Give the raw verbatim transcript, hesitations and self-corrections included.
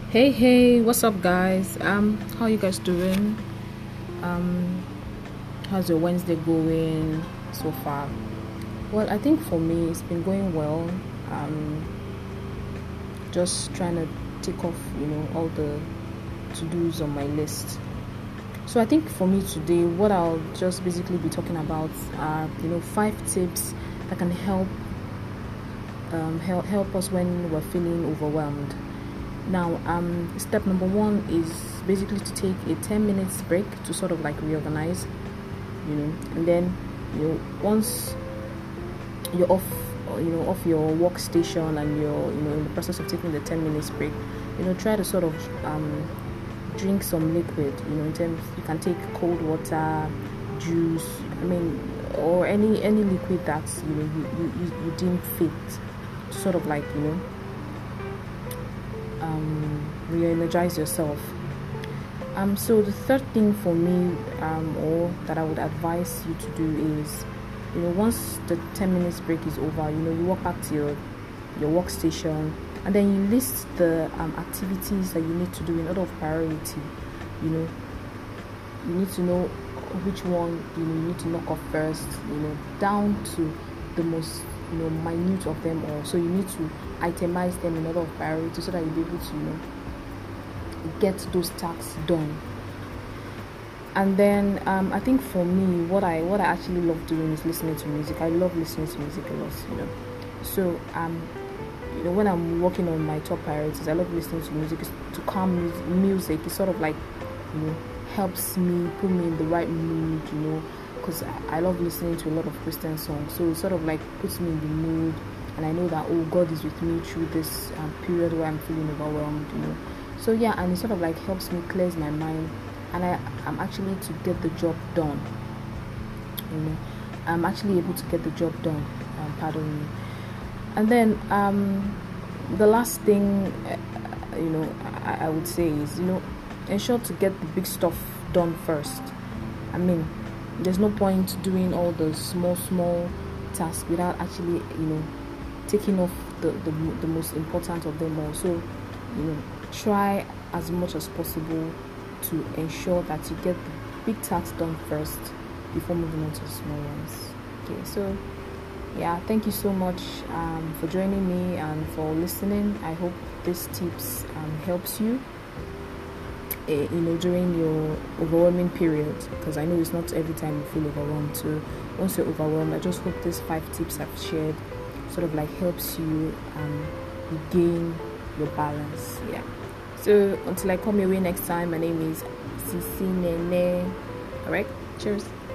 Hey, hey, what's up, guys? Um, how you guys doing? Um, how's your Wednesday going so far? Well, I think for me, it's been going well. Um, just trying to tick off, you know, all the to-dos on my list. So I think for me today, what I'll just basically be talking about are, you know, five tips that can help um, help help us when we're feeling overwhelmed. Now, um, step number one is basically to take a ten minutes break to sort of like reorganize, you know, and then, you know, once you're off, you know, off your workstation and you're, you know, in the process of taking the ten minutes break, you know, try to sort of um, drink some liquid, you know, in terms, you can take cold water, juice, I mean, or any any liquid that's, you know, you, you, you, you deem fit to sort of like, you know, um, re-energize yourself. Um, so the third thing for me, um, or that I would advise you to do is, you know, once the ten minutes break is over, you know, you walk back to your your workstation and then you list the um, activities that you need to do in order of priority. You know, you need to know which one, you know, you need to knock off first, you know, down to the most, you know, minute of them all. So you need to itemize them in order of priority so that you'll be able to, you know, get those tasks done. And then um, I think for me, what I what I actually love doing is listening to music. I love listening to music a lot, you know. So um, you know, when I'm working on my top priorities, I love listening to music. It's to calm music. Music is sort of like, you know, helps me put me in the right mood, you know, because I, I love listening to a lot of Christian songs. So it sort of like puts me in the mood, and I know that, oh, God is with me through this um, period where I'm feeling overwhelmed, you know. So yeah, and it sort of like helps me clears my mind, and I am actually to get the job done. You know, I'm actually able to get the job done. Um, pardon me. And then um, the last thing, uh, you know, I, I would say is, you know, ensure to get the big stuff done first. I mean, there's no point doing all the small, small tasks without actually, you know, taking off the, the, the most important of them all. So, you know, try as much as possible to ensure that you get the big tasks done first before moving on to the small ones. Okay, so yeah, thank you so much um, for joining me and for listening. I hope this tips um, helps you, uh, you know, during your overwhelming period, because I know it's not every time you feel overwhelmed. So once you're overwhelmed, I just hope these five tips I've shared sort of like helps you um, regain your balance. Yeah. So until I come your way next time, my name is Sisi Nene. All right. Cheers.